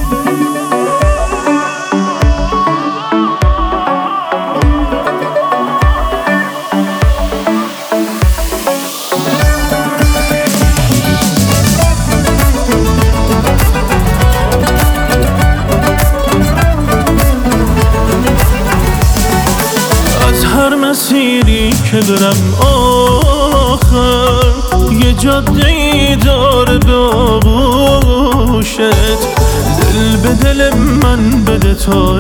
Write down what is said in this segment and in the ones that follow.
مسیری که برم آخر یه جاده ای داره به آغوشت، دل به دل من بده تا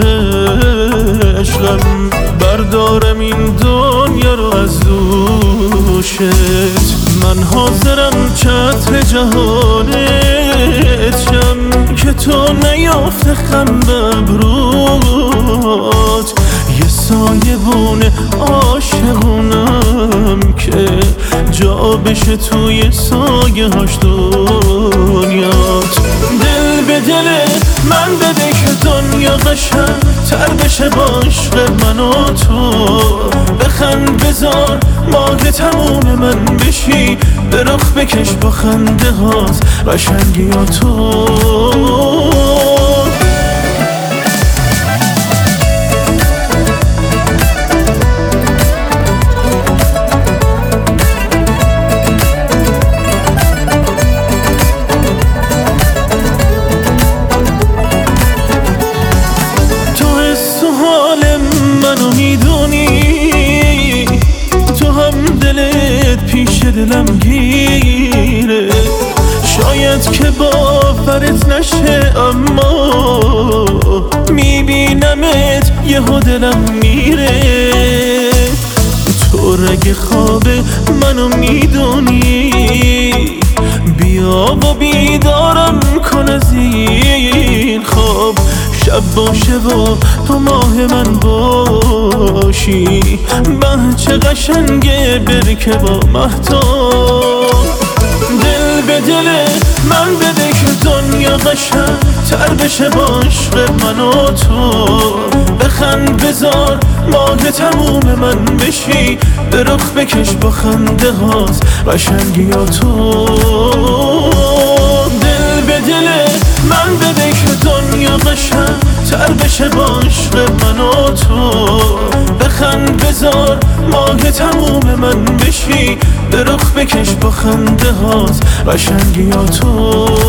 عشقم بردارم این دنیا رو از دوشت. من حاضرم چتر جهانت شم که تو نیافته خم ببروت، یه سایبون عاشقونم که جا بشه توی سایه هاش دنیات. دل به دل من بده که دنیا قشنگ تر بشه با عشق من و تو، بخند بذار ماه تموم من بشی، به رخ بکش با خنده هات قشنگی ها تو. منو میدونی تو هم دلت پیش دلم گیره، شاید که باورت نشه اما میبینمت یهو دلم میره. تو رگ خواب منو میدونی، بیا و بیدارم کن از این خواب، شب باشه و تو ماه من باشی، چه قشنگه برکه با مهتاب. دل به دل من بده که دنیا قشنگ تر بشه با عشق من و تو، بخند بذار ماه تموم من بشی، به رخ بکش با خنده هات قشنگی ها تو. دل به دل من بده که دنیا قشنگ تر بشه با عشق من و تو، بخند بذار ماه تموم من بشی، به رخ بکش با خنده هات قشنگی ها تو.